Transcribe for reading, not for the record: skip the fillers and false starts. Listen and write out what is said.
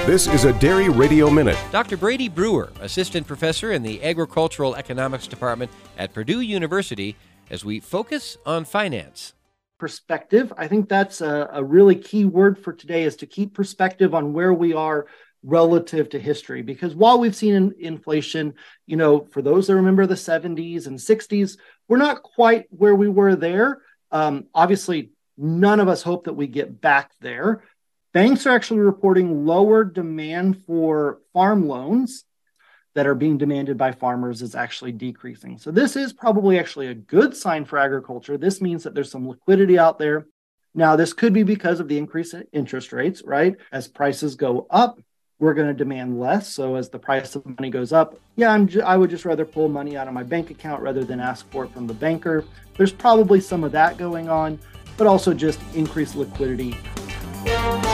This is a Dairy Radio Minute. Dr. Brady Brewer, assistant professor in the Agricultural Economics Department at Purdue University, as we focus on finance. Perspective. I think that's a really key word for today, is to keep perspective on where we are relative to history. Because while we've seen inflation, for those that remember the 70s and 60s, we're not quite where we were there. Obviously, none of us hope that we get back there. Banks are actually reporting lower demand for farm loans that are being demanded by farmers is actually decreasing. So this is probably actually a good sign for agriculture. This means that there's some liquidity out there. Now, this could be because of the increase in interest rates, right? As prices go up, we're going to demand less. So as the price of money goes up, I would just rather pull money out of my bank account rather than ask for it from the banker. There's probably some of that going on, but also just increased liquidity.